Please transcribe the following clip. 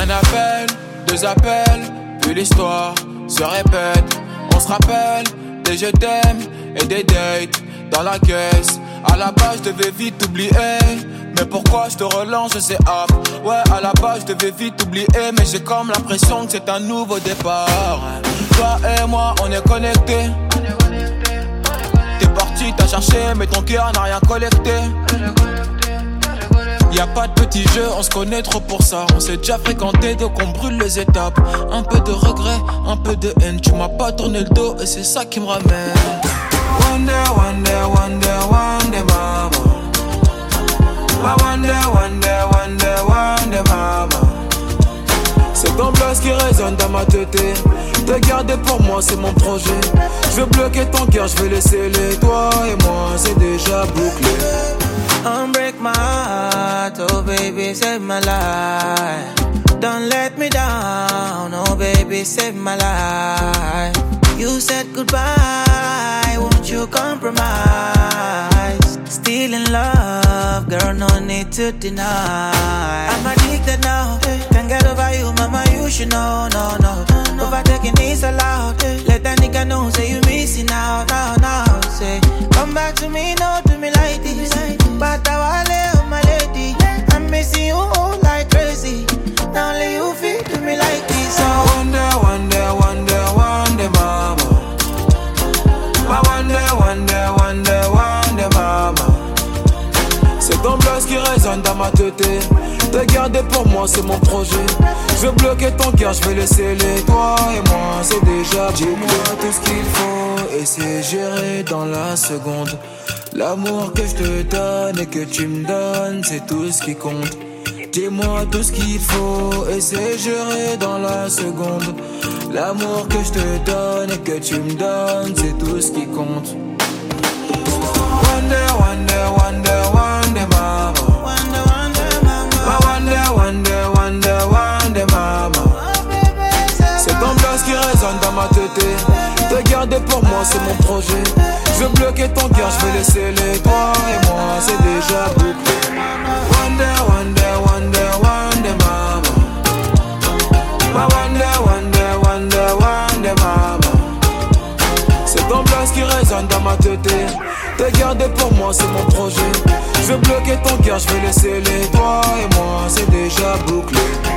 Un appel, deux appels, puis l'histoire se répète. On se rappelle des je t'aime et des dates dans la caisse. À la base je devais vite oublier, mais pourquoi je te relance, je sais hop. Ouais, à la base je devais vite oublier, mais j'ai comme l'impression que c'est un nouveau départ. Toi et moi on est connectés. T'es parti, t'as cherché, mais ton cœur n'a rien collecté. Y'a pas de petit jeu, on se connaît trop pour ça. On s'est déjà fréquenté, donc on brûle les étapes. Un peu de regret, un peu de haine. Tu m'as pas tourné le dos et c'est ça qui me ramène. Wonder, wonder, wonder, wonder, mama. Wonder, wonder, wonder, wonder, mama. C'est ton blast qui résonne dans ma tête. Te garder pour moi c'est mon projet. Je veux bloquer ton cœur, je vais laisser les toi et moi c'est déjà bouclé. Unbreak my heart, oh baby save my life. Don't let me down, oh baby save my life. You said goodbye, won't you compromise? Still in love, girl, no need to deny. I'm addicted now, can't get over you, mama, you should know, no. Overtaking is allowed, let that nigga know, say you missing out, now. Say, come back to me, no, do me like this. But I want my lady, I'm missing you like crazy. Now only you feel to me like this. So wonder, wonder, wonder, wonder, mama. Wonder, wonder, wonder, mama. C'est ton blast qui résonne dans ma tête. Te garder pour moi c'est mon projet. Je veux bloquer ton cœur, je vais laisser les toi et moi c'est déjà. Dis-moi tout ce qu'il faut et c'est géré dans la seconde. L'amour que je te donne et que tu me donnes, c'est tout ce qui compte. Dis-moi tout ce qu'il faut et c'est géré dans la seconde. L'amour que je te donne et que tu me donnes, c'est tout ce qui compte. Wonder, wonder, wonder, wonder, mama. Wonder, wonder, mama. Wonder, wonder, wonder, wonder, mama. C'est ton blast qui résonne dans ma tête. Te garder pour moi c'est mon projet. Je veux bloquer ton cœur, je vais laisser les toi et moi c'est déjà bouclé. Wonder, wonder, wonder, wonder, mama. Wonder, wonder, wonder, wonder, mama. C'est ton blast qui résonne dans ma tête. Te garder pour moi c'est mon projet. Je veux bloquer ton cœur, je vais laisser les toi et moi c'est déjà bouclé.